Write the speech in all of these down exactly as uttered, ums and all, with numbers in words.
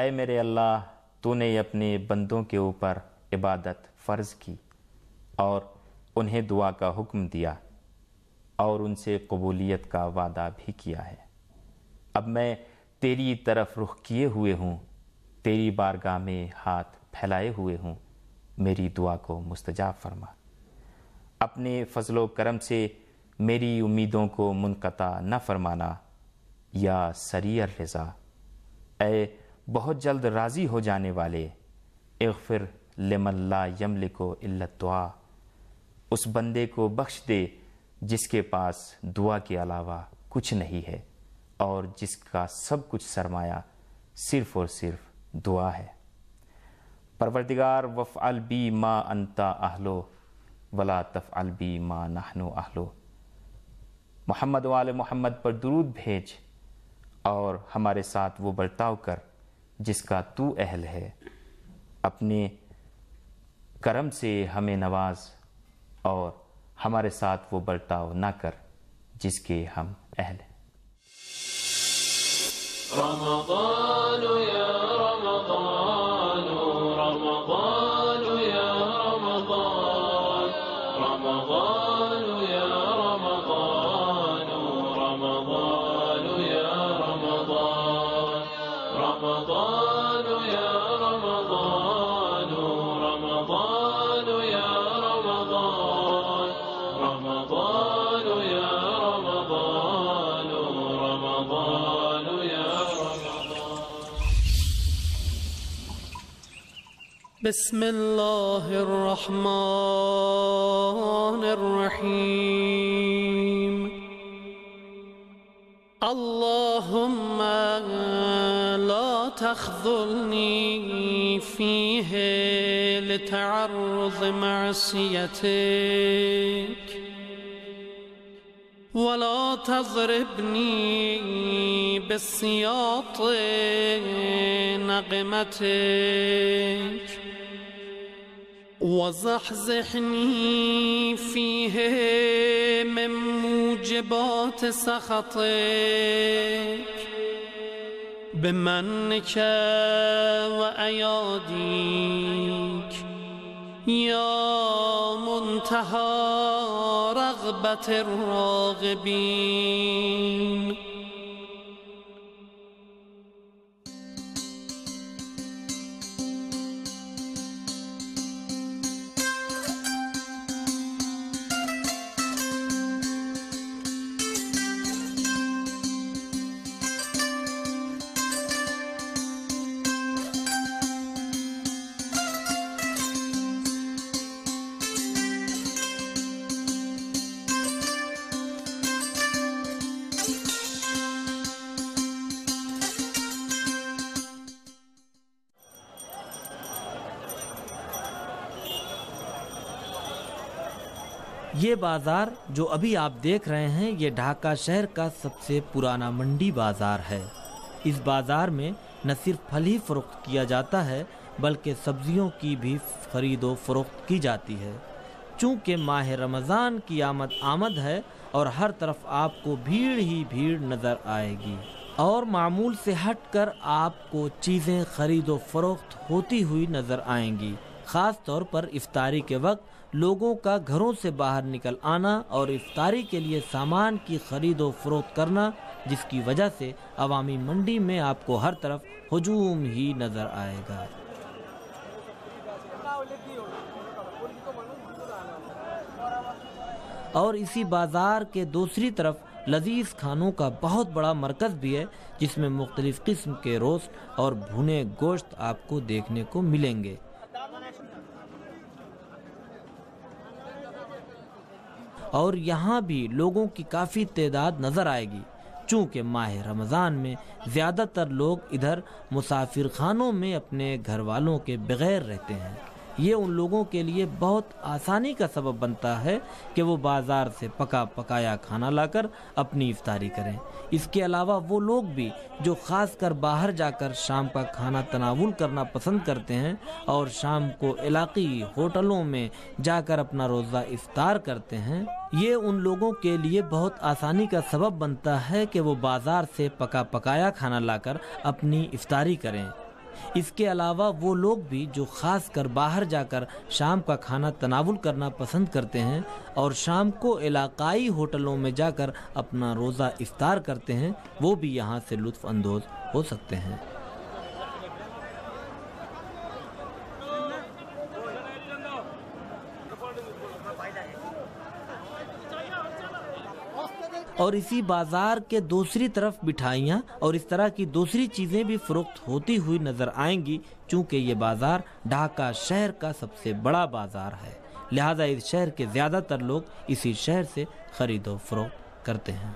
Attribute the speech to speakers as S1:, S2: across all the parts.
S1: اے میرے اللہ، تو نے اپنے بندوں کے اوپر عبادت فرض کی اور انہیں دعا کا حکم دیا اور ان سے قبولیت کا وعدہ بھی کیا ہے۔ اب میں تیری طرف رخ کیے ہوئے ہوں، تیری بارگاہ میں ہاتھ پھیلائے ہوئے ہوں، میری دعا کو مستجاب فرما۔ اپنے فضل و کرم سے میری امیدوں کو منقطع نہ فرمانا یا سریع الرضا۔ اے بہت جلد راضی ہو جانے والے، اغفر لمن لا یملک الا الدعاء، اس بندے کو بخش دے جس کے پاس دعا کے علاوہ کچھ نہیں ہے اور جس کا سب کچھ سرمایہ صرف اور صرف دعا ہے۔ پروردگار وفعل بی ما انت اہلو ولا تفعل بی ما نحن اہلو۔ محمد و آل محمد پر درود بھیج اور ہمارے ساتھ وہ برتاؤ کر جس کا تو اہل ہے۔ اپنے کرم سے ہمیں نواز اور ہمارے ساتھ وہ برتاؤ نہ کر جس کے ہم اہل ہیں۔
S2: رمضان یا رمضان، رمضان یا رمضان، رمضان یا رمضان، رمضان یا رمضان، رمضان یا رمضان، رمضان یا رمضان، رمضان یا رمضان، رمضان یا بسم اللہ الرحمن الرحیم۔ اللهم لا تخذلني فيه لتعرض معصيتك ولا تضربني بالسياط نقمتك وزحزحني فيه من موجبات سخطك بمنك وأياديك يا منتهى رغبة الراغبين۔
S3: یہ بازار جو ابھی آپ دیکھ رہے ہیں یہ ڈھاکہ شہر کا سب سے پرانا منڈی بازار ہے۔ اس بازار میں نہ صرف پھل ہی فروخت کیا جاتا ہے بلکہ سبزیوں کی بھی خرید و فروخت کی جاتی ہے۔ چونکہ ماہ رمضان کی آمد آمد ہے اور ہر طرف آپ کو بھیڑ ہی بھیڑ نظر آئے گی اور معمول سے ہٹ کر آپ کو چیزیں خرید و فروخت ہوتی ہوئی نظر آئیں گی۔ خاص طور پر افطاری کے وقت لوگوں کا گھروں سے باہر نکل آنا اور افطاری کے لیے سامان کی خرید و فروخت کرنا، جس کی وجہ سے عوامی منڈی میں آپ کو ہر طرف ہجوم ہی نظر آئے گا۔ اور اسی بازار کے دوسری طرف لذیذ کھانوں کا بہت بڑا مرکز بھی ہے جس میں مختلف قسم کے روسٹ اور بھنے گوشت آپ کو دیکھنے کو ملیں گے۔ اور یہاں بھی لوگوں کی کافی تعداد نظر آئے گی، چونکہ ماہ رمضان میں زیادہ تر لوگ ادھر مسافر خانوں میں اپنے گھر والوں کے بغیر رہتے ہیں۔ یہ ان لوگوں کے لیے بہت آسانی کا سبب بنتا ہے کہ وہ بازار سے پکا پکایا کھانا لا کر اپنی افطاری کریں۔ اس کے علاوہ وہ لوگ بھی جو خاص کر باہر جا کر شام کا کھانا تناول کرنا پسند کرتے ہیں اور شام کو علاقائی ہوٹلوں میں جا کر اپنا روزہ افطار کرتے ہیں، یہ ان لوگوں کے لیے بہت آسانی کا سبب بنتا ہے کہ وہ بازار سے پکا پکایا کھانا لا کر اپنی افطاری کریں۔ اس کے علاوہ وہ لوگ بھی جو خاص کر باہر جا کر شام کا کھانا تناول کرنا پسند کرتے ہیں اور شام کو علاقائی ہوٹلوں میں جا کر اپنا روزہ افطار کرتے ہیں، وہ بھی یہاں سے لطف اندوز ہو سکتے ہیں۔ اور اسی بازار کے دوسری طرف مٹھائیاں اور اس طرح کی دوسری چیزیں بھی فروخت ہوتی ہوئی نظر آئیں گی، چونکہ یہ بازار ڈھاکہ شہر کا سب سے بڑا بازار ہے، لہذا اس شہر کے زیادہ تر لوگ اسی شہر سے خرید و فروخت کرتے ہیں۔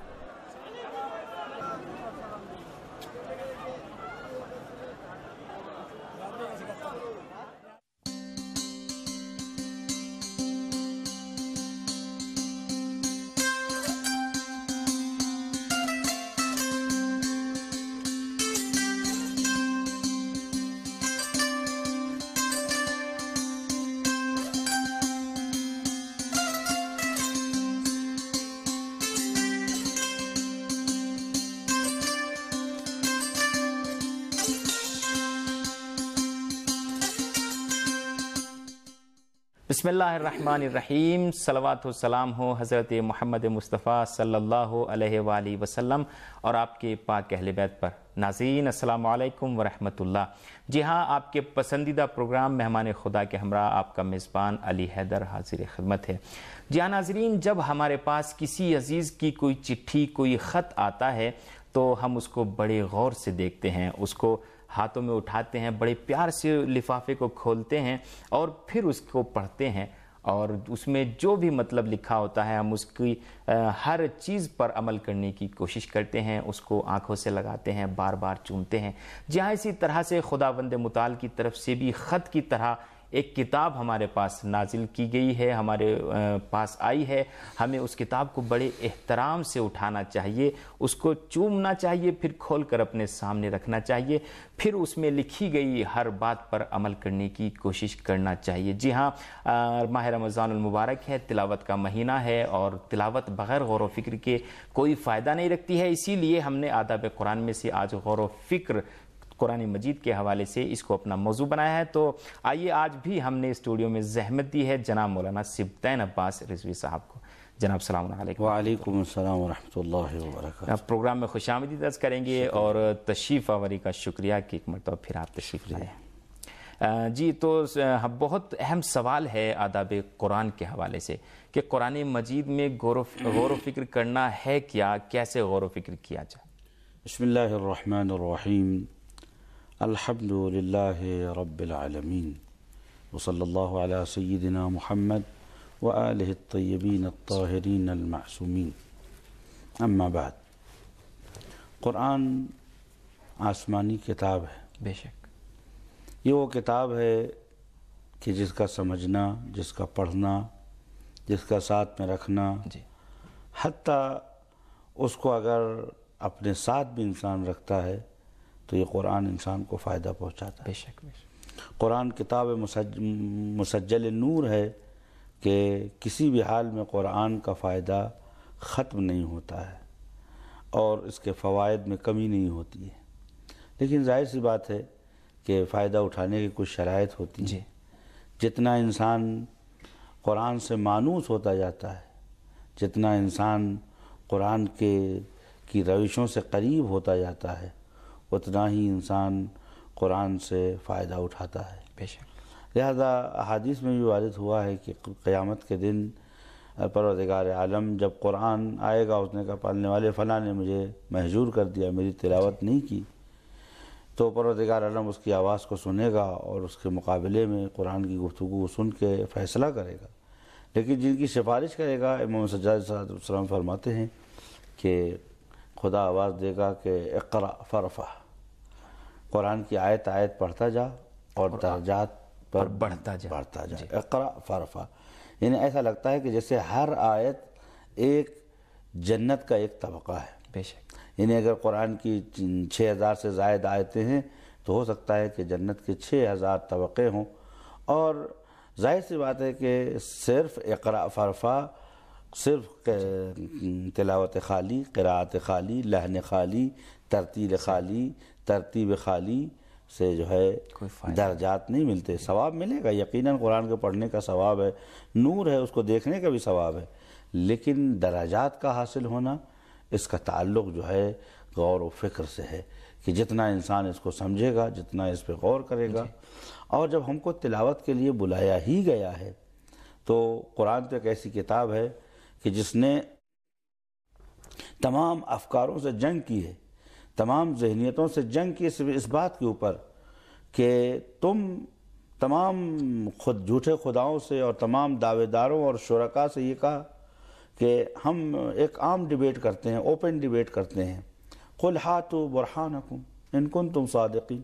S1: بسم اللہ الرحمن الرحیم، صلوات و سلام ہو حضرت محمد مصطفیٰ صلی اللہ علیہ وآلہ وسلم اور آپ کے پاک اہل بیت پر۔ ناظرین السلام علیکم ورحمۃ اللہ۔ جی ہاں، آپ کے پسندیدہ پروگرام مہمان خدا کے ہمراہ آپ کا میزبان علی حیدر حاضر خدمت ہے۔ جی ہاں ناظرین، جب ہمارے پاس کسی عزیز کی کوئی چٹھی، کوئی خط آتا ہے تو ہم اس کو بڑے غور سے دیکھتے ہیں، اس کو ہاتھوں میں اٹھاتے ہیں، بڑے پیار سے لفافے کو کھولتے ہیں اور پھر اس کو پڑھتے ہیں، اور اس میں جو بھی مطلب لکھا ہوتا ہے ہم اس کی ہر چیز پر عمل کرنے کی کوشش کرتے ہیں، اس کو آنکھوں سے لگاتے ہیں، بار بار چومتے ہیں۔ جہاں اسی طرح سے خداوند متعال کی طرف سے بھی خط کی طرح ایک کتاب ہمارے پاس نازل کی گئی ہے، ہمارے پاس آئی ہے، ہمیں اس کتاب کو بڑے احترام سے اٹھانا چاہیے، اس کو چومنا چاہیے، پھر کھول کر اپنے سامنے رکھنا چاہیے، پھر اس میں لکھی گئی ہر بات پر عمل کرنے کی کوشش کرنا چاہیے۔ جی ہاں، ماہ رمضان المبارک ہے، تلاوت کا مہینہ ہے، اور تلاوت بغیر غور و فکر کے کوئی فائدہ نہیں رکھتی ہے، اسی لیے ہم نے آداب قرآن میں سے آج غور و فکر قرآن مجید کے حوالے سے اس کو اپنا موضوع بنایا ہے۔ تو آئیے، آج بھی ہم نے اسٹوڈیو میں زحمت دی ہے جناب مولانا سبطین عباس رضوی صاحب کو۔ جناب السلام علیکم۔
S4: وعلیکم السلام ورحمۃ اللہ وبرکاتہ۔
S1: پروگرام میں خوش آمدید عرض کریں گے اور تشریف آوری کا شکریہ کہ ایک مرتبہ پھر آپ تشریف لائے۔ جی، تو بہت اہم سوال ہے آداب قرآن کے حوالے سے کہ قرآن مجید میں غور و فکر کرنا ہے کیا، کیسے غور و فکر کیا جائے؟
S4: بسم اللہ الرحمن الرحیم، الحمد للہ رب العالمین، وصلی اللہ علی سیدنا محمد وآلہ الطیبین الطاہرین المعصومین، اما بعد۔ قرآن آسمانی کتاب ہے،
S1: بے شک
S4: یہ وہ کتاب ہے کہ جس کا سمجھنا، جس کا پڑھنا، جس کا ساتھ میں رکھنا،
S1: جی،
S4: حتیٰ اس کو اگر اپنے ساتھ بھی انسان رکھتا ہے تو یہ قرآن انسان کو فائدہ پہنچاتا ہے۔
S1: بے شک بے شک۔
S4: قرآن کتاب مسجل نور ہے کہ کسی بھی حال میں قرآن کا فائدہ ختم نہیں ہوتا ہے اور اس کے فوائد میں کمی نہیں ہوتی ہے، لیکن ظاہر سی بات ہے کہ فائدہ اٹھانے کی کچھ شرائط ہوتی ہیں۔
S1: جی،
S4: جتنا انسان قرآن سے مانوس ہوتا جاتا ہے، جتنا انسان قرآن کے کی روشوں سے قریب ہوتا جاتا ہے، اتنا ہی انسان قرآن سے فائدہ اٹھاتا ہے۔
S1: بے شک۔
S4: لہذا احادیث میں بھی وارد ہوا ہے کہ قیامت کے دن پروردگار عالم جب قرآن آئے گا، اس نے کہا پالنے والے فلاں نے مجھے محجور کر دیا، میری تلاوت نہیں کی، تو پروردگار عالم اس کی آواز کو سنے گا اور اس کے مقابلے میں قرآن کی گفتگو سن کے فیصلہ کرے گا۔ لیکن جن کی سفارش کرے گا، امام سجاد صلی اللہ علیہ وسلم فرماتے ہیں کہ خدا آواز دے گا کہ اقرأ فرفع، قرآن کی آیت آیت پڑھتا جا اور درجات پر
S1: بڑھتا جا
S4: بڑھتا جا اقرأ فرفع، یعنی ایسا لگتا ہے کہ جیسے ہر آیت ایک جنت کا ایک طبقہ ہے۔
S1: بے شک۔
S4: یعنی اگر قرآن کی چھ ہزار سے زائد آیتیں ہیں تو ہو سکتا ہے کہ جنت کے چھ ہزار طبقے ہوں، اور ظاہر سی بات ہے کہ صرف اقرأ فرفع، صرف تلاوت خالی، قراءت خالی، لحن خالی، ترتیل خالی، ترتیب خالی، سے جو ہے درجات نہیں ملتے. ثواب ملے گا یقیناً، قرآن کے پڑھنے کا ثواب ہے، نور ہے، اس کو دیکھنے کا بھی ثواب ہے، لیکن درجات کا حاصل ہونا اس کا تعلق جو ہے غور و فکر سے ہے کہ جتنا انسان اس کو سمجھے گا، جتنا اس پہ غور کرے گا. اور جب ہم کو تلاوت کے لیے بلایا ہی گیا ہے تو قرآن تو ایک ایسی کتاب ہے کہ جس نے تمام افکاروں سے جنگ کی ہے، تمام ذہنیتوں سے جنگ کی اس بات کے اوپر کہ تم تمام خود جھوٹے خداؤں سے اور تمام دعوے داروں اور شرکاء سے یہ کہا کہ ہم ایک عام ڈیبیٹ کرتے ہیں، اوپن ڈیبیٹ کرتے ہیں. قُلْ هَاتُوا بُرْحَانَكُمْ إِن كُنتُمْ صَادِقِينَ،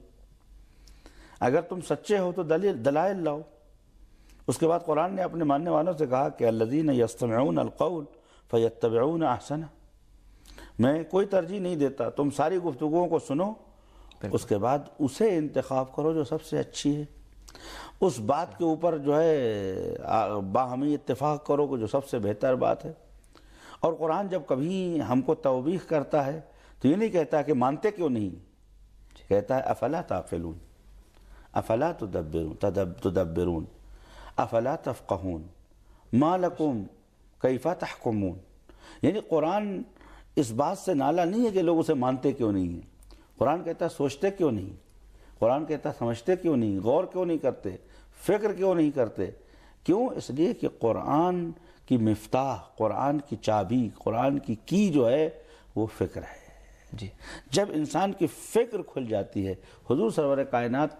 S4: اگر تم سچے ہو تو دلیل دلائل لاؤ. اس کے بعد قرآن نے اپنے ماننے والوں سے کہا کہ الَّذِينَ يَسْتَمِعُونَ الْقَوْلَ فَيَتَّبِعُونَ أَحْسَنَهُ، میں کوئی ترجیح نہیں دیتا، تم ساری گفتگوؤں کو سنو، اس کے بعد اسے انتخاب کرو جو سب سے اچھی ہے، اس بات کے اوپر جو ہے باہمی اتفاق کرو کہ جو سب سے بہتر بات ہے. اور قرآن جب کبھی ہم کو توبیخ کرتا ہے تو یہ نہیں کہتا کہ مانتے کیوں نہیں، کہتا ہے افلا تعقلون، افلا تدبرون تدبرون افلا تفقہون ما لکم کیف تحکمون. یعنی قرآن اس بات سے نالا نہیں ہے کہ لوگ اسے مانتے کیوں نہیں ہیں، قرآن کہتا ہے سوچتے کیوں نہیں، قرآن کہتا ہے سمجھتے کیوں نہیں، غور کیوں نہیں کرتے، فکر کیوں نہیں کرتے. کیوں؟ اس لیے کہ قرآن کی مفتاح، قرآن کی چابی، قرآن کی کی جو ہے وہ فکر ہے.
S1: جی
S4: جب انسان کی فکر کھل جاتی ہے. حضور سرور کائنات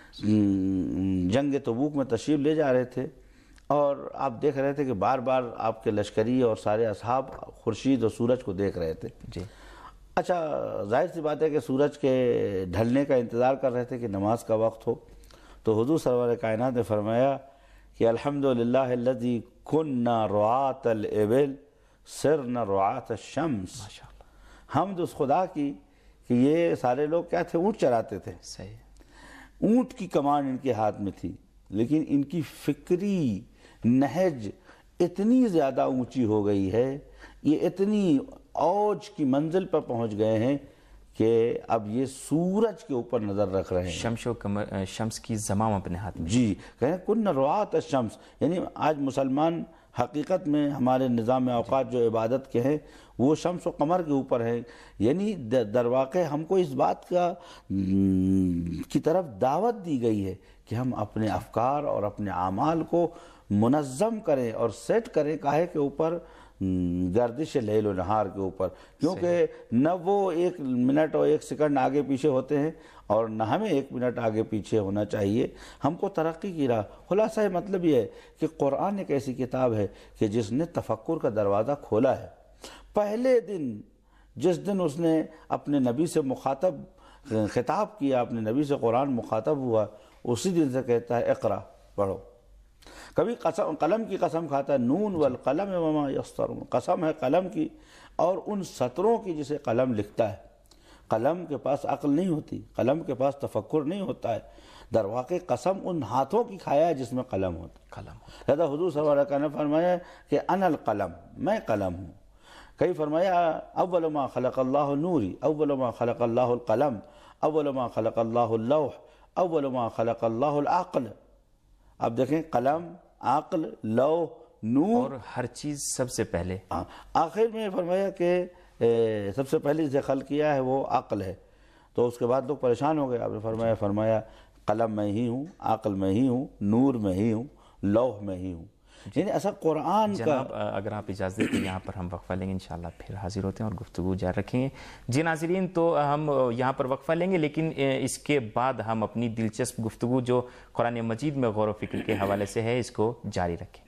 S4: جنگ تبوک میں تشریف لے جا رہے تھے اور آپ دیکھ رہے تھے کہ بار بار آپ کے لشکری اور سارے اصحاب خورشید اور سورج کو دیکھ رہے تھے.
S1: جی
S4: اچھا ظاہر سی بات ہے کہ سورج کے ڈھلنے کا انتظار کر رہے تھے کہ نماز کا وقت ہو. تو حضور سرور کائنات نے فرمایا کہ الحمدللہ الذی کننا رعاة الابل صرنا رعاة الشمس. حمد اس خدا کی کہ یہ سارے لوگ کیا تھے، اونٹ چراتے تھے.
S1: صحیح.
S4: اونٹ کی کمان ان کے ہاتھ میں تھی، لیکن ان کی فکری نہج اتنی زیادہ اونچی ہو گئی ہے، یہ اتنی اوج کی منزل پر پہنچ گئے ہیں کہ اب یہ سورج کے اوپر نظر رکھ رہے ہیں.
S1: شمس و کمر شمس کی زمام اپنے ہاتھ میں.
S4: جی کہیں کن رعاة الشمس، یعنی آج مسلمان حقیقت میں ہمارے نظام اوقات جو عبادت کے ہیں وہ شمس و قمر کے اوپر ہیں. یعنی در واقع ہم کو اس بات کا کی طرف دعوت دی گئی ہے کہ ہم اپنے افکار اور اپنے اعمال کو منظم کریں اور سیٹ کریں کاہے کے اوپر، گردش لیل و نہار کے اوپر. کیونکہ نہ وہ ایک منٹ اور ایک سیکنڈ آگے پیچھے ہوتے ہیں اور نہ ہمیں ایک منٹ آگے پیچھے ہونا چاہیے. ہم کو ترقی کی راہ. خلاصہ مطلب یہ ہے کہ قرآن ایک ایسی کتاب ہے کہ جس نے تفکر کا دروازہ کھولا ہے. پہلے دن جس دن اس نے اپنے نبی سے مخاطب خطاب کیا، اپنے نبی سے قرآن مخاطب ہوا، اسی دن سے کہتا ہے اقرا، پڑھو. کبھی قسم قلم کی قسم کھاتا ہے، نون والقلم وما یسطرون، قسم ہے قلم کی اور ان سطروں کی جسے قلم لکھتا ہے. قلم کے پاس عقل نہیں ہوتی، قلم کے پاس تفکر نہیں ہوتا ہے. در واقع قسم ان ہاتھوں کی کھایا ہے جس میں قلم ہوتا ہے.
S1: قلم
S4: لہذا حضور صلی اللہ علیہ وسلم نے فرمایا کہ انا القلم، میں قلم ہوں. کئی فرمایا اول ما خلق اللہ نوری، اول ما خلق اللہ القلم، اول ما خلق اللہ اللوح، اول ما خلق اللہ العقل. اب دیکھیں قلم، عقل، لوح، نور
S1: اور ہر چیز سب سے پہلے.
S4: آخر میں فرمایا کہ سب سے پہلے جسے خلق کیا ہے وہ عقل ہے. تو اس کے بعد لوگ پریشان ہو گئے. آپ نے فرمایا فرمایا قلم میں ہی ہوں، عقل میں ہی ہوں، نور میں ہی ہوں، لوح میں ہی ہوں. یعنی ایسا قرآن کا.
S1: جناب اگر آپ اجازت دیں یہاں پر ہم وقفہ لیں گے، انشاءاللہ پھر حاضر ہوتے ہیں اور گفتگو جاری رکھیں گے. جی ناظرین، تو ہم یہاں پر وقفہ لیں گے، لیکن اس کے بعد ہم اپنی دلچسپ گفتگو جو قرآن مجید میں غور و فکر کے حوالے سے ہے اس کو جاری رکھیں.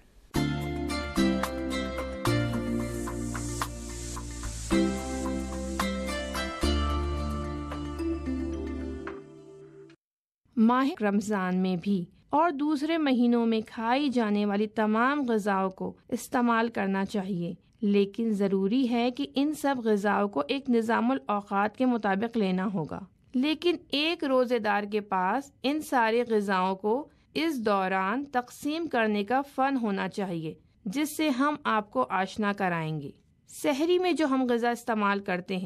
S5: ماہ رمضان میں بھی اور دوسرے مہینوں میں کھائی جانے والی تمام غذاؤں کو استعمال کرنا چاہیے، لیکن ضروری ہے کہ ان سب غذاؤں کو ایک نظام الاوقات کے مطابق لینا ہوگا. لیکن ایک روزے دار کے پاس ان سارے غذاؤں کو اس دوران تقسیم کرنے کا فن ہونا چاہیے، جس سے ہم آپ کو آشنا کرائیں گے. سحری میں جو ہم غذا استعمال کرتے ہیں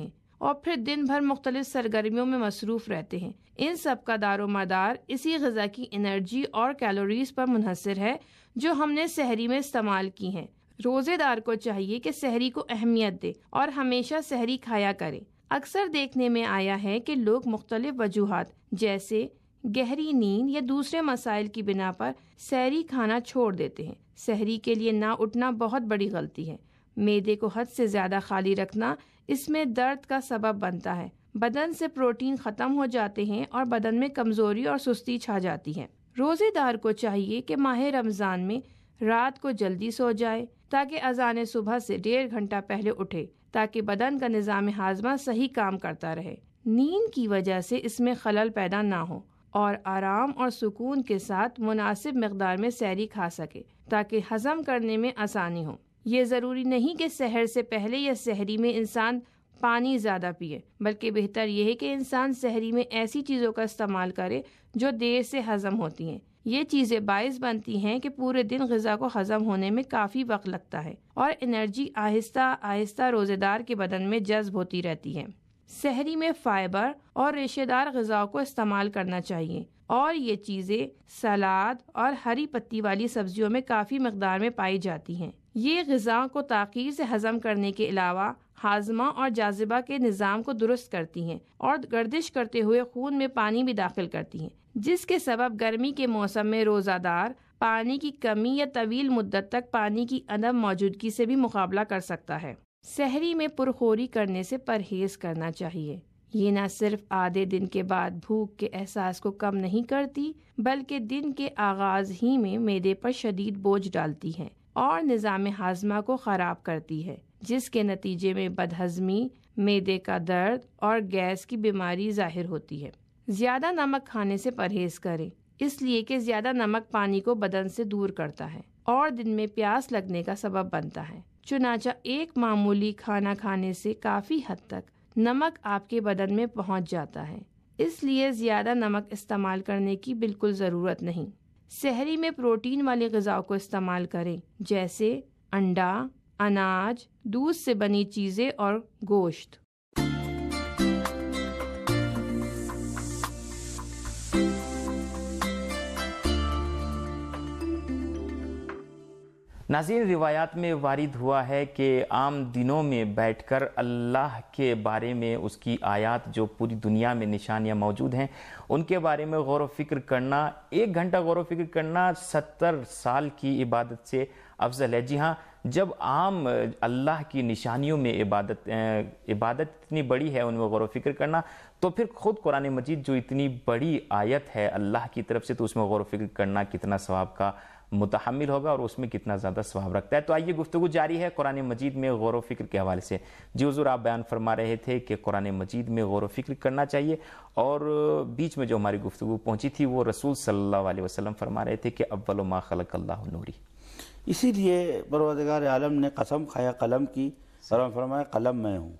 S5: اور پھر دن بھر مختلف سرگرمیوں میں مصروف رہتے ہیں۔ ان سب کا دار و مدار اسی غذا کی انرجی اور کیلوریز پر منحصر ہے جو ہم نے سحری میں استعمال کی ہیں۔ روزے دار کو چاہیے کہ سحری کو اہمیت دے اور ہمیشہ سحری کھایا کرے۔ اکثر دیکھنے میں آیا ہے کہ لوگ مختلف وجوہات جیسے گہری نیند یا دوسرے مسائل کی بنا پر سحری کھانا چھوڑ دیتے ہیں۔ سحری کے لیے نہ اٹھنا بہت بڑی غلطی ہے۔ معدے کو حد سے زیادہ خالی رکھنا اس میں درد کا سبب بنتا ہے۔ بدن سے پروٹین ختم ہو جاتے ہیں اور بدن میں کمزوری اور سستی چھا جاتی ہے۔ روزے دار کو چاہیے کہ ماہ رمضان میں رات کو جلدی سو جائے تاکہ اذان صبح سے ڈیڑھ گھنٹہ پہلے اٹھے تاکہ بدن کا نظام ہاضمہ صحیح کام کرتا رہے، نیند کی وجہ سے اس میں خلل پیدا نہ ہو اور آرام اور سکون کے ساتھ مناسب مقدار میں سحری کھا سکے تاکہ ہضم کرنے میں آسانی ہو۔ یہ ضروری نہیں کہ سحر سے پہلے یا سحری میں انسان پانی زیادہ پیے، بلکہ بہتر یہ ہے کہ انسان سحری میں ایسی چیزوں کا استعمال کرے جو دیر سے ہضم ہوتی ہیں۔ یہ چیزیں باعث بنتی ہیں کہ پورے دن غذا کو ہضم ہونے میں کافی وقت لگتا ہے اور انرجی آہستہ آہستہ روزے دار کے بدن میں جذب ہوتی رہتی ہے۔ سحری میں فائبر اور ریشے دار غذاؤں کو استعمال کرنا چاہیے اور یہ چیزیں سلاد اور ہری پتی والی سبزیوں میں کافی مقدار میں پائی جاتی ہیں۔ یہ غذا کو تاخیر سے ہضم کرنے کے علاوہ ہاضمہ اور جاذبہ کے نظام کو درست کرتی ہیں اور گردش کرتے ہوئے خون میں پانی بھی داخل کرتی ہیں، جس کے سبب گرمی کے موسم میں روزہ دار پانی کی کمی یا طویل مدت تک پانی کی عدم موجودگی سے بھی مقابلہ کر سکتا ہے۔ سحری میں پرخوری کرنے سے پرہیز کرنا چاہیے۔ یہ نہ صرف آدھے دن کے بعد بھوک کے احساس کو کم نہیں کرتی بلکہ دن کے آغاز ہی میں معدے پر شدید بوجھ ڈالتی ہے اور نظام ہاضمہ کو خراب کرتی ہے، جس کے نتیجے میں بدہضمی، معدے کا درد اور گیس کی بیماری ظاہر ہوتی ہے۔ زیادہ نمک کھانے سے پرہیز کریں، اس لیے کہ زیادہ نمک پانی کو بدن سے دور کرتا ہے اور دن میں پیاس لگنے کا سبب بنتا ہے۔ چنانچہ ایک معمولی کھانا کھانے سے کافی حد تک نمک آپ کے بدن میں پہنچ جاتا ہے، اس لیے زیادہ نمک استعمال کرنے کی بالکل ضرورت نہیں۔ سحری میں پروٹین والی غذاؤں کو استعمال کریں جیسے انڈا، اناج، دودھ سے بنی چیزیں اور گوشت۔
S1: ناظرین، روایات میں وارد ہوا ہے کہ عام دنوں میں بیٹھ کر اللہ کے بارے میں، اس کی آیات جو پوری دنیا میں نشانیاں موجود ہیں، ان کے بارے میں غور و فکر کرنا، ایک گھنٹہ غور و فکر کرنا ستر سال کی عبادت سے افضل ہے۔ جی ہاں، جب عام اللہ کی نشانیوں میں عبادت عبادت اتنی بڑی ہے، ان میں غور و فکر کرنا، تو پھر خود قرآن مجید جو اتنی بڑی آیت ہے اللہ کی طرف سے، تو اس میں غور و فکر کرنا کتنا ثواب کا متحمل ہوگا اور اس میں کتنا زیادہ ثواب رکھتا ہے۔ تو آئیے گفتگو جاری ہے قرآن مجید میں غور و فکر کے حوالے سے۔ جی حضور، آپ بیان فرما رہے تھے کہ قرآن مجید میں غور و فکر کرنا چاہیے، اور بیچ میں جو ہماری گفتگو پہنچی تھی وہ رسول صلی اللہ علیہ وسلم فرما رہے تھے کہ اول ما خلق اللہ نوری۔
S4: اسی لیے پروردگار عالم نے قسم کھایا قلم کی اور فرمایا قلم میں ہوں۔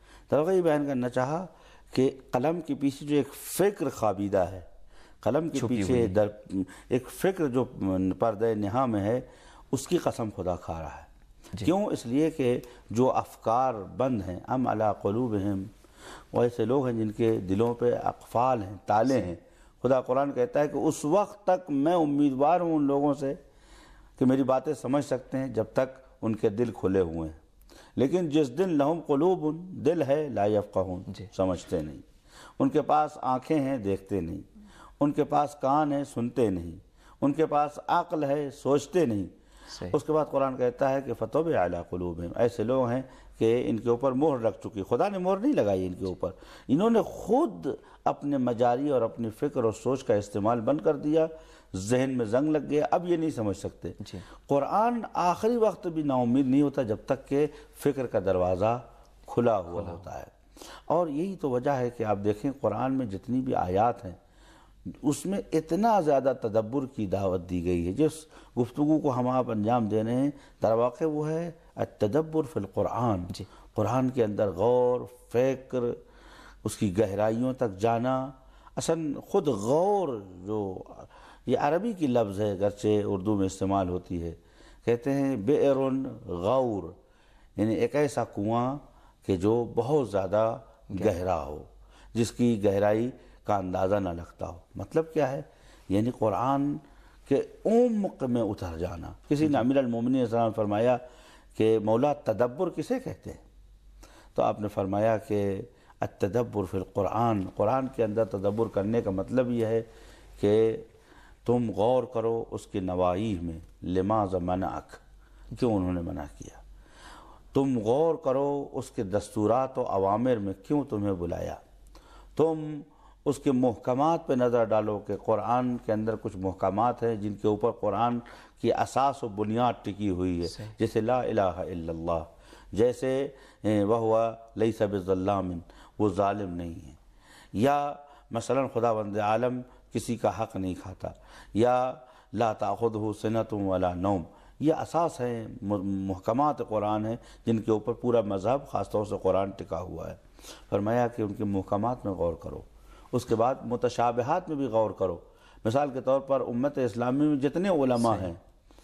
S4: تو یہ بیان کرنا چاہا کہ قلم کے پیچھے جو ایک فکر خابیدہ ہے، قلم کے پیچھے در ایک فکر جو پردہ نہا میں ہے، اس کی قسم خدا کھا رہا ہے۔ جی۔ کیوں؟ اس لیے کہ جو افکار بند ہیں، ام علی قلوبہم، وہ ایسے لوگ ہیں جن کے دلوں پہ اقفال ہیں، تالے ہیں۔ خدا قرآن کہتا ہے کہ اس وقت تک میں امیدوار ہوں ان لوگوں سے کہ میری باتیں سمجھ سکتے ہیں جب تک ان کے دل کھلے ہوئے ہیں، لیکن جس دن لہم قلوب، دل ہے، لا یفقہون، سمجھتے نہیں۔ ان کے پاس آنکھیں ہیں، دیکھتے نہیں۔ ان کے پاس کان ہے، سنتے نہیں۔ ان کے پاس عقل ہے، سوچتے نہیں۔ اس کے بعد قرآن کہتا ہے کہ فَطُبِعَ عَلَىٰ قُلُوبِهِمْ، ایسے لوگ ہیں کہ ان کے اوپر مہر لگ چکی۔ خدا نے مہر نہیں لگائی ان کے اوپر، انہوں نے خود اپنے مجاری اور اپنی فکر اور سوچ کا استعمال بند کر دیا، ذہن میں زنگ لگ گیا، اب یہ نہیں سمجھ سکتے۔ جی۔ قرآن آخری وقت بھی نا امید نہیں ہوتا جب تک کہ فکر کا دروازہ کھلا ہوا ہوتا ہے۔ اور یہی تو وجہ ہے کہ آپ دیکھیں قرآن میں جتنی بھی آیات ہیں اس میں اتنا زیادہ تدبر کی دعوت دی گئی ہے۔ جس گفتگو کو ہم آپ انجام دے رہے ہیں در واقع وہ ہے التدبر فی القرآن۔ جی۔ قرآن کے اندر غور، فکر، اس کی گہرائیوں تک جانا۔ اصل خود غور جو یہ عربی کی لفظ ہے، گرچہ اردو میں استعمال ہوتی ہے، کہتے ہیں بئر غور، یعنی ایک ایسا کنواں کہ جو بہت زیادہ گہرا ہو، جس کی گہرائی کا اندازہ نہ لگتا ہو۔ مطلب کیا ہے؟ یعنی قرآن کے عمق میں اتر جانا۔ کسی نے امیر المومنین علیہ السلام نے فرمایا کہ مولا تدبر کسے کہتے ہیں؟ تو آپ نے فرمایا کہ التدبر فی القرآن، قرآن کے اندر تدبر کرنے کا مطلب یہ ہے کہ تم غور کرو اس کے نواہی میں، لماذا منعک، کیوں انہوں نے منع کیا، تم غور کرو اس کے دستورات و اوامر میں، کیوں تمہیں بلایا، تم اس کے محکمات پہ نظر ڈالو کہ قرآن کے اندر کچھ محکمات ہیں جن کے اوپر قرآن کی اساس و بنیاد ٹکی ہوئی ہے، جیسے لا الہ الا اللہ، جیسے وَهُوَ لَيْسَ بِظَلَّامٍ، وہ ظالم نہیں ہے، یا مثلا خداوند عالم کسی کا حق نہیں کھاتا، یا لا تأخذہ سنۃ ولا نوم، یہ اساس ہیں، محکمات قرآن ہیں جن کے اوپر پورا مذہب خاص طور سے قرآن ٹکا ہوا ہے۔ فرمایا کہ ان کے محکمات میں غور کرو، اس کے بعد متشابہات میں بھی غور کرو۔ مثال کے طور پر امت اسلامی میں جتنے علماء ہیں،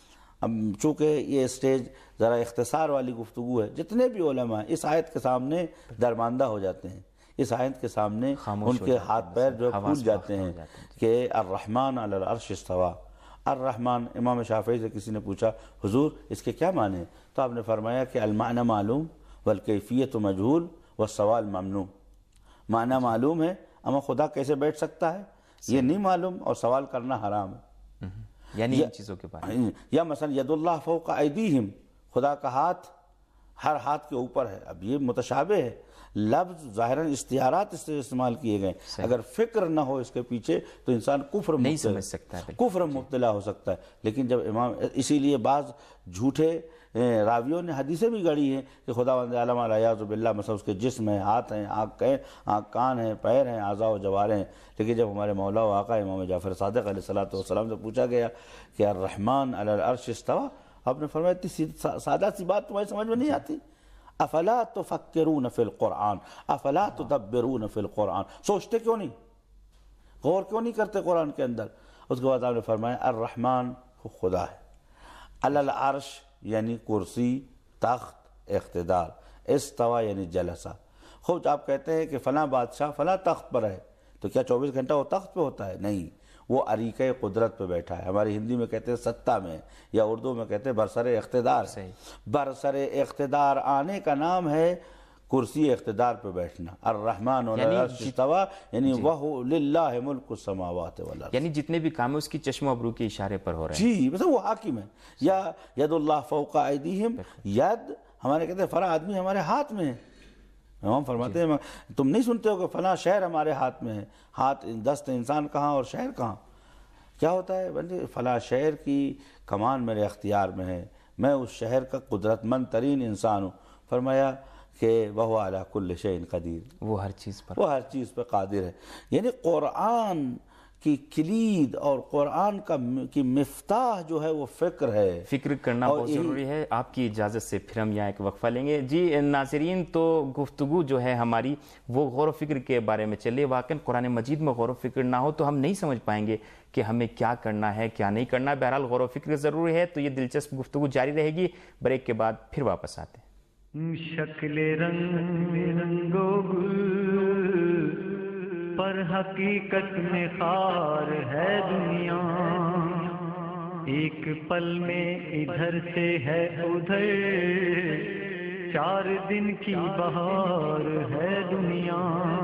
S4: اب چونکہ یہ اسٹیج ذرا اختصار والی گفتگو ہے، جتنے بھی علماء ہیں اس آیت کے سامنے درماندہ ہو جاتے ہیں، اس آیت کے سامنے ان کے ہاتھ پیر جو پھول جاتے ہیں کہ الرحمن علی العرش استویٰ۔ الرحمن، امام شافعی سے کسی نے پوچھا حضور اس کے کیا معنی ہیں؟ تو آپ نے فرمایا کہ المعنی معلوم والکیفیت مجہول والسوال ممنوع، معنی معلوم ہے اما خدا کیسے بیٹھ سکتا ہے یہ نہیں معلوم، اور سوال کرنا حرام ہے۔
S1: یعنی ان چیزوں کے بارے میں،
S4: یا مثلا ید اللہ فوق ایدیہم، خدا کا ہاتھ ہر ہاتھ کے اوپر ہے۔ اب یہ متشابہ ہے، لفظ ظاہراً استعارات اس سے استعمال کیے گئے، اگر فکر نہ ہو اس کے پیچھے تو انسان کفر
S1: نہیں
S4: مبتلا
S1: سمجھ سکتا ہے،
S4: کفر مبتلا ہو سکتا ہے۔ لیکن جب امام، اسی لیے بعض جھوٹے راویوں نے حدیثیں بھی گڑھی ہیں کہ خداوند عالم الیاذ باللہ مثلا اس کے جسم ہیں، ہاتھ ہیں، آنکھ ہیں، آنکھ کان ہیں، پیر ہیں، اعضاء و جوارح ہیں۔ لیکن جب ہمارے مولا و آقا امام جعفر صادق علیہ الصلوۃ والسلام سے پوچھا گیا کہ الرحمن علی العرش استویٰ، آپ نے فرمایا اتنی سادہ سی بات تمہاری سمجھ میں نہیں آتی؟ افلا تفکرون فی القرآن افلا تدبرون فی القرآن، سوچتے کیوں نہیں، غور کیوں نہیں کرتے قرآن کے اندر؟ اس کے بعد آپ نے فرمایا الرحمن خدا ہے، علی العرش یعنی کرسی، تخت، اقتدار، استویٰ یعنی جلسہ۔ خوب آپ کہتے ہیں کہ فلاں بادشاہ فلاں تخت پر ہے، تو کیا چوبیس گھنٹہ وہ تخت پہ ہوتا ہے؟ نہیں، وہ اریکہ قدرت پہ بیٹھا ہے، ہماری ہندی میں کہتے ہیں سطح میں، یا اردو میں کہتے ہیں برسر اقتدار۔ برسر اقتدار آنے کا نام ہے کرسی اقتدار پہ بیٹھنا۔ الرحمن علی العرش استویٰ یعنی وَهُ لِلَّهِ مُلْكُ السَّمَاوَاتِ وَالْأَرْضِ،
S1: یعنی جتنے بھی کام ہیں اس کی چشم و ابرو کے اشارے پر ہو رہے ہیں۔
S4: جی مثلا وہ حاکم ہے۔ یا ید اللہ فوق ایدیہم، ید ہمارے کہتے ہیں فلاں آدمی ہمارے ہاتھ میں ہے، امام فرماتے ہیں تم نہیں سنتے ہو کہ فلاں شہر ہمارے ہاتھ میں ہے، ہاتھ دست انسان کہاں اور شہر کہاں؟ کیا ہوتا ہے بندے، فلاں شہر کی کمان میرے اختیار میں ہے، میں اس شہر کا قدرت مند ترین انسان ہوں۔ فرمایا کہ وَهُوَ عَلَى كُلِّ شَيْءٍ قَدِيرٌ،
S1: وہ ہر چیز پر
S4: وہ ہر چیز پہ قادر ہے۔ یعنی قرآن کی کلید اور قرآن کا کی مفتاح جو ہے وہ فکر ہے،
S1: فکر کرنا بہت ضروری ہے۔ آپ کی اجازت سے پھر ہم یہاں ایک وقفہ لیں گے۔ جی ناظرین، تو گفتگو جو ہے ہماری وہ غور و فکر کے بارے میں چلے۔ واقعاً قرآن مجید میں غور و فکر نہ ہو تو ہم نہیں سمجھ پائیں گے کہ ہمیں کیا کرنا ہے کیا نہیں کرنا۔ بہرحال غور و فکر ضروری ہے، تو یہ دلچسپ گفتگو جاری رہے گی۔ بریک کے بعد پھر واپس آتے ہیں۔
S6: شکل رنگ و گل پر حقیقت میں خار ہے دنیا، ایک پل میں ادھر سے ہے ادھر، چار دن کی بہار ہے دنیا۔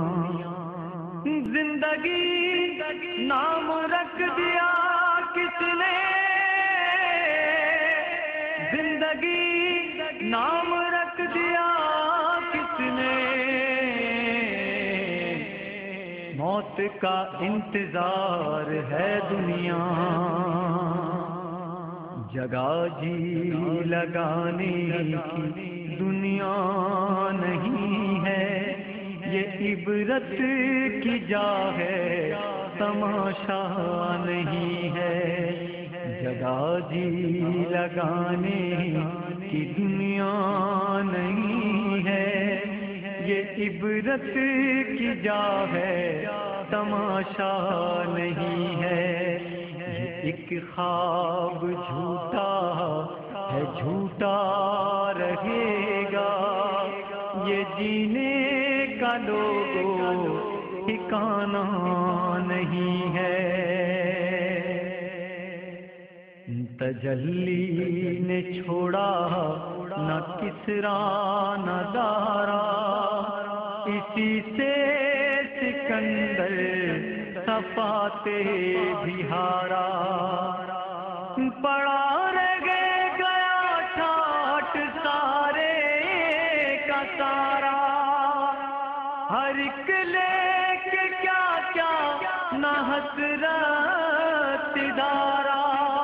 S6: زندگی نام رکھ دیا کس نے، زندگی نام رکھ دیا کس نے، موت کا انتظار ہے دنیا۔ جگہ جی لگانے کی دنیا نہیں ہے، یہ عبرت کی جا ہے تماشا نہیں ہے۔ جگہ جی لگانے کی دنیا نہیں ہے، یہ عبرت کی جا ہے تماشا نہیں ہے۔ یہ ایک خواب جھوٹا ہے جھوٹا رہے گا، یہ جینے کا لوگوں ٹھکانہ نہیں ہے۔ تجلی نے چھوڑا نہ کسرا نہ دارا، اسی سے سکندر صفاتے بھی ہارا۔ پڑا رہ گئے گیا ٹھاٹ سارے کا سارا، ہر ایک لے کے کیا کیا نہ حسرت دارا۔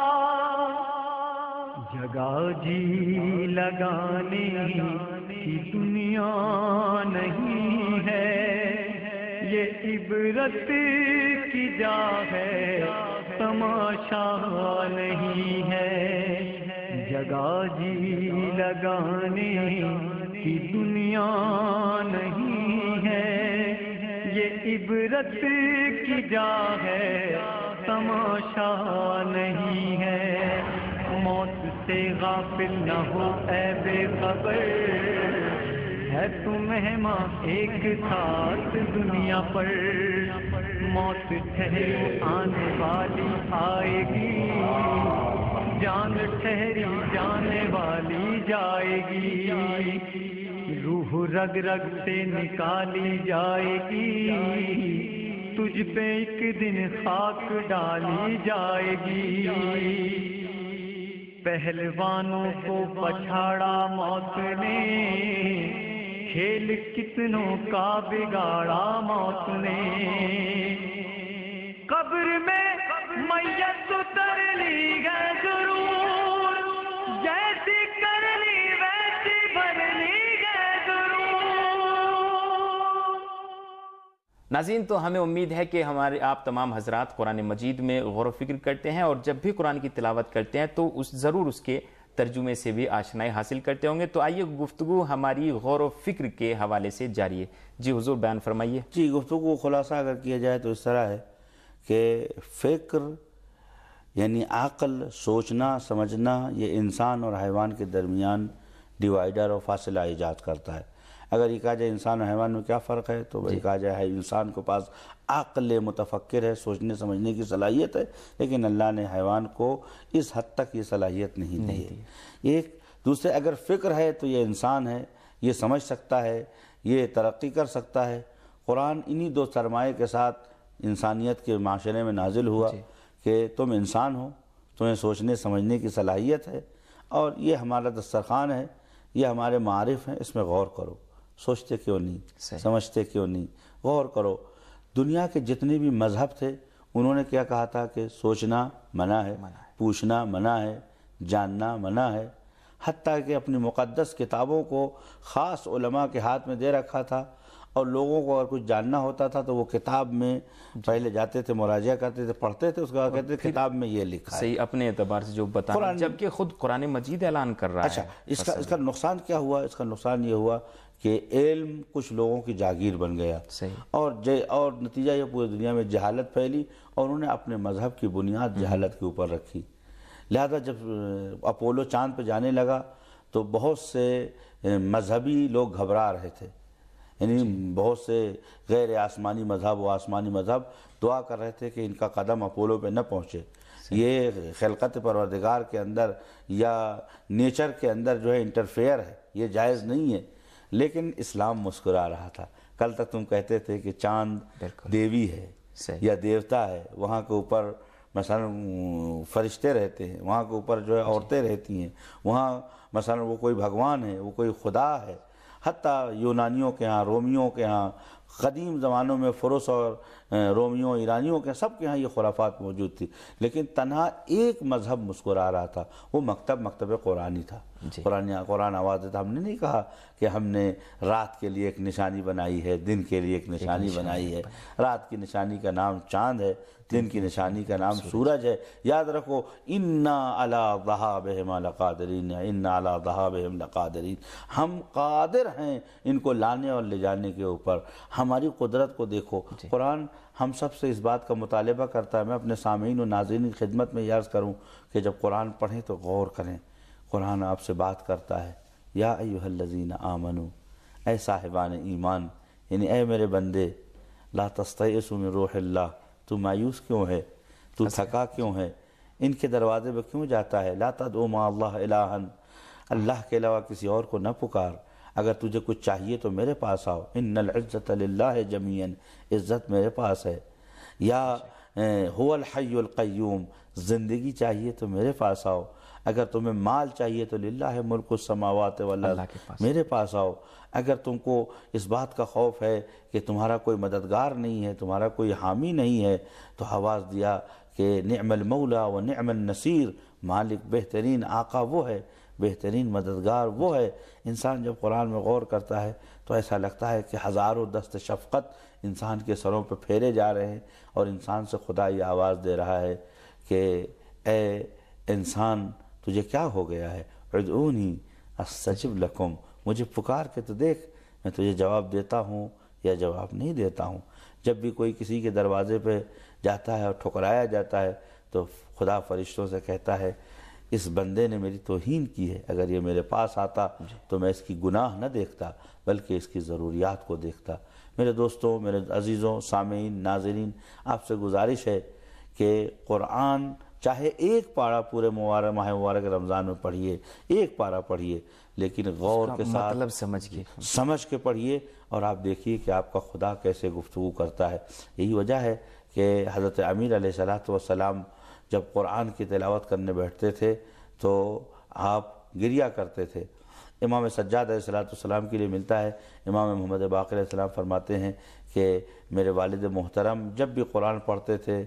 S6: جگہ جی لگانے کی دنیا نہیں ہے، یہ عبرت کی جا ہے تماشا نہیں ہے۔ جگہ جی لگانے کی دنیا نہیں ہے، یہ عبرت کی جا ہے تماشا نہیں ہے۔ موت سے غافل نہ ہو اے بے خبر، ہے تو مہمان ایک ساتھ دنیا پر۔ موت ٹھہری آنے والی آئے گی، جان ٹھہری جانے والی جائے گی۔ روح رگ رگ سے نکالی جائے گی، تجھ پہ ایک دن خاک ڈالی جائے گی۔ پہلوانوں کو پچھاڑا موت نے، کھیل کتنوں کا بگاڑا موت نے۔ قبر میں میت اتر لی ہے ضرور، جیسی کر لی ویسی بھر لی ہے ضرور۔
S1: ناظرین، تو ہمیں امید ہے کہ ہمارے آپ تمام حضرات قرآن مجید میں غور و فکر کرتے ہیں، اور جب بھی قرآن کی تلاوت کرتے ہیں تو اس ضرور اس کے ترجمے سے بھی آشنائی حاصل کرتے ہوں گے۔ تو آئیے گفتگو ہماری غور و فکر کے حوالے سے جاری ہے۔ جی حضور بیان فرمائیے۔
S4: جی، گفتگو خلاصہ اگر کیا جائے تو اس طرح ہے کہ فکر یعنی عقل، سوچنا سمجھنا، یہ انسان اور حیوان کے درمیان ڈیوائیڈر اور فاصلہ ایجاد کرتا ہے۔ اگر یہ کہا جائے انسان اور حیوان میں کیا فرق ہے، تو یہ کہا جائے انسان کے پاس عقل متفکر ہے، سوچنے سمجھنے کی صلاحیت ہے، لیکن اللہ نے حیوان کو اس حد تک یہ صلاحیت نہیں دی ہے۔ ایک دوسرے اگر فکر ہے تو یہ انسان ہے، یہ سمجھ سکتا ہے، یہ ترقی کر سکتا ہے۔ قرآن انہی دو سرمایے کے ساتھ انسانیت کے معاشرے میں نازل ہوا کہ تم انسان ہو، تمہیں سوچنے سمجھنے کی صلاحیت ہے، اور یہ ہمارا دسترخوان ہے، یہ ہمارے معارف ہیں، اس میں غور کرو۔ سوچتے کیوں نہیں، سمجھتے کیوں نہیں، غور کرو۔ دنیا کے جتنے بھی مذہب تھے انہوں نے کیا کہا تھا کہ سوچنا منع ہے، پوچھنا منع ہے، جاننا منع ہے۔ حتیٰ کہ اپنی مقدس کتابوں کو خاص علماء کے ہاتھ میں دے رکھا تھا، اور لوگوں کو اگر کچھ جاننا ہوتا تھا تو وہ کتاب میں پہلے جاتے تھے، مراجعہ کرتے تھے، پڑھتے تھے، اس کے بعد کہتے تھے کتاب میں یہ لکھا ہے۔
S1: صحیح، اپنے اعتبار سے جو بتانا، جبکہ خود قرآن مجید اعلان کر رہا ہے۔
S4: اچھا، اس کا اس کا نقصان کیا ہوا؟ اس کا نقصان یہ ہوا کہ علم کچھ لوگوں کی جاگیر بن گیا، اور اور نتیجہ یہ پوری دنیا میں جہالت پھیلی، اور انہوں نے اپنے مذہب کی بنیاد جہالت کے اوپر رکھی۔ لہذا جب اپولو چاند پہ جانے لگا تو بہت سے مذہبی لوگ گھبرا رہے تھے، یعنی بہت سے غیر آسمانی مذہب و آسمانی مذہب دعا کر رہے تھے کہ ان کا قدم اپولو پہ نہ پہنچے، یہ خلقت پروردگار کے اندر یا نیچر کے اندر جو ہے انٹرفیئر ہے، یہ جائز نہیں ہے۔ لیکن اسلام مسکرا رہا تھا۔ کل تک تم کہتے تھے کہ چاند دیوی ہے یا دیوتا ہے، وہاں کے اوپر مثلا فرشتے رہتے ہیں، وہاں کے اوپر جو ہے عورتیں رہتی ہیں، وہاں مثلا وہ کوئی بھگوان ہے، وہ کوئی خدا ہے۔ حتیٰ یونانیوں کے ہاں، رومیوں کے ہاں، قدیم زمانوں میں فرس اور رومیوں ایرانیوں کے سب کے ہاں یہ خرافات موجود تھی، لیکن تنہا ایک مذہب مسکرا رہا تھا، وہ مکتب مکتب قرآنی تھا۔ قرآن قرآن آواز دیتا، ہم نے نہیں کہا کہ ہم نے رات کے لیے ایک نشانی بنائی ہے، دن کے لیے ایک نشانی بنائی ہے۔ رات کی نشانی کا نام چاند ہے، دن کی نشانی کا نام سورج ہے۔ یاد رکھو، انا علی ذہابہم لقادرین، انا علی ذہابہم لقادرین، ہم قادر ہیں ان کو لانے اور لے جانے کے اوپر۔ ہماری قدرت کو دیکھو۔ قرآن ہم سب سے اس بات کا مطالبہ کرتا ہے۔ میں اپنے سامعین و ناظرین کی خدمت میں یہ عرض کروں کہ جب قرآن پڑھیں تو غور کریں۔ قرآن آپ سے بات کرتا ہے، یا ایھا الذین آمنو، اے صاحبان ایمان، یعنی اے میرے بندے لا تستیئسوا من روح اللہ، تو مایوس کیوں ہے، تو تھکا کیوں ہے، ان کے دروازے پہ کیوں جاتا ہے؟ لا تدعوا مع اللہ الہا، اللہ کے علاوہ کسی اور کو نہ پکار، اگر تجھے کچھ چاہیے تو میرے پاس آؤ، ان العزت للہ جمیعا، عزت میرے پاس ہے، یا هو الحی القیوم، زندگی چاہیے تو میرے پاس آؤ، اگر تمہیں مال چاہیے تو للہ ملک السماوات والارض، میرے پاس آؤ، اگر تم کو اس بات کا خوف ہے کہ تمہارا کوئی مددگار نہیں ہے، تمہارا کوئی حامی نہیں ہے، تو آواز دیا کہ نعم المولا و نعم النصیر، مالک بہترین آقا وہ ہے، بہترین مددگار وہ ہے۔ انسان جب قرآن میں غور کرتا ہے تو ایسا لگتا ہے کہ ہزاروں دست شفقت انسان کے سروں پہ پھیرے جا رہے ہیں، اور انسان سے خدا یہ آواز دے رہا ہے کہ اے انسان تجھے کیا ہو گیا ہے، ادعونی استجب لکم، مجھے پکار کے تو دیکھ، میں تجھے جواب دیتا ہوں یا جواب نہیں دیتا ہوں۔ جب بھی کوئی کسی کے دروازے پہ جاتا ہے اور ٹھکرایا جاتا ہے تو خدا فرشتوں سے کہتا ہے اس بندے نے میری توہین کی ہے، اگر یہ میرے پاس آتا تو میں اس کی گناہ نہ دیکھتا بلکہ اس کی ضروریات کو دیکھتا۔ میرے دوستوں، میرے عزیزوں، سامعین، ناظرین، آپ سے گزارش ہے کہ قرآن چاہے ایک پارہ پورے مبارک ماہ مبارک رمضان میں پڑھیے، ایک پارہ پڑھیے، لیکن غور کے ساتھ
S1: مطلب سمجھ کے
S4: سمجھ کے پڑھیے، اور آپ دیکھیے کہ آپ کا خدا کیسے گفتگو کرتا ہے۔ یہی وجہ ہے کہ حضرت امیر علیہ السلام جب قرآن کی تلاوت کرنے بیٹھتے تھے تو آپ گریا کرتے تھے۔ امام سجاد علیہ السلام کے لیے ملتا ہے، امام محمد باقر علیہ السلام فرماتے ہیں کہ میرے والد محترم جب بھی قرآن پڑھتے تھے،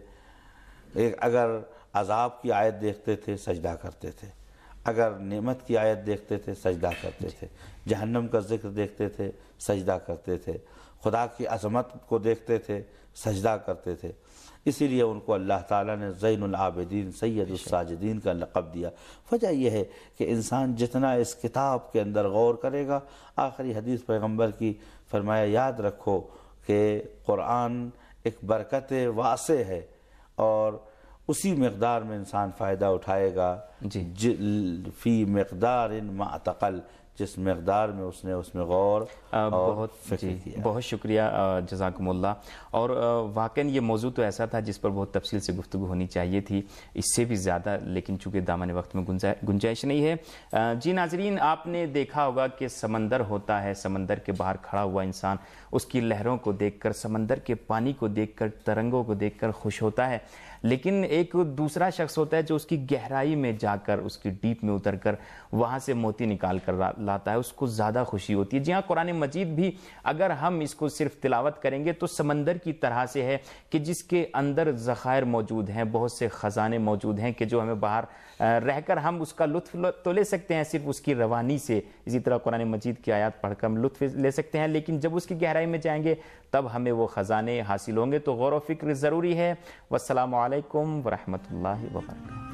S4: ایک اگر عذاب کی آیت دیکھتے تھے سجدہ کرتے تھے، اگر نعمت کی آیت دیکھتے تھے سجدہ کرتے تھے، جہنم کا ذکر دیکھتے تھے سجدہ کرتے تھے، خدا کی عظمت کو دیکھتے تھے سجدہ کرتے تھے۔ اسی لیے ان کو اللہ تعالیٰ نے زین العابدین سید الساجدین کا لقب دیا۔ وجہ یہ ہے کہ انسان جتنا اس کتاب کے اندر غور کرے گا، آخری حدیث پیغمبر کی فرمایا یاد رکھو کہ قرآن ایک برکت واسع ہے، اور اسی مقدار میں انسان فائدہ اٹھائے گا
S1: جی
S4: فی مقدار معتقل، جس مقدار میں اس نے اس میں غور
S1: بہت
S4: فکر
S1: جی
S4: کیا۔
S1: بہت شکریہ جزاکم اللہ۔ اور واقعاً یہ موضوع تو ایسا تھا جس پر بہت تفصیل سے گفتگو ہونی چاہیے تھی، اس سے بھی زیادہ، لیکن چونکہ دامن وقت میں گنجائش نہیں ہے۔ جی ناظرین، آپ نے دیکھا ہوگا کہ سمندر ہوتا ہے، سمندر کے باہر کھڑا ہوا انسان اس کی لہروں کو دیکھ کر، سمندر کے پانی کو دیکھ کر، ترنگوں کو دیکھ کر خوش ہوتا ہے، لیکن ایک دوسرا شخص ہوتا ہے جو اس کی گہرائی میں جا کر، اس کی ڈیپ میں اتر کر وہاں سے موتی نکال کر لاتا ہے، اس کو زیادہ خوشی ہوتی ہے۔ جی ہاں، قرآن مجید بھی اگر ہم اس کو صرف تلاوت کریں گے تو سمندر کی طرح سے ہے کہ جس کے اندر ذخائر موجود ہیں، بہت سے خزانے موجود ہیں کہ جو ہمیں باہر رہ کر ہم اس کا لطف تو لے سکتے ہیں صرف اس کی روانی سے، اسی طرح قرآن مجید کی آیات پڑھ کر ہم لطف لے سکتے ہیں، لیکن جب اس کی گہرائی میں جائیں گے تب ہمیں وہ خزانے حاصل ہوں گے۔ تو غور و فکر ضروری ہے۔ والسلام علیکم ورحمۃ اللہ وبرکاتہ۔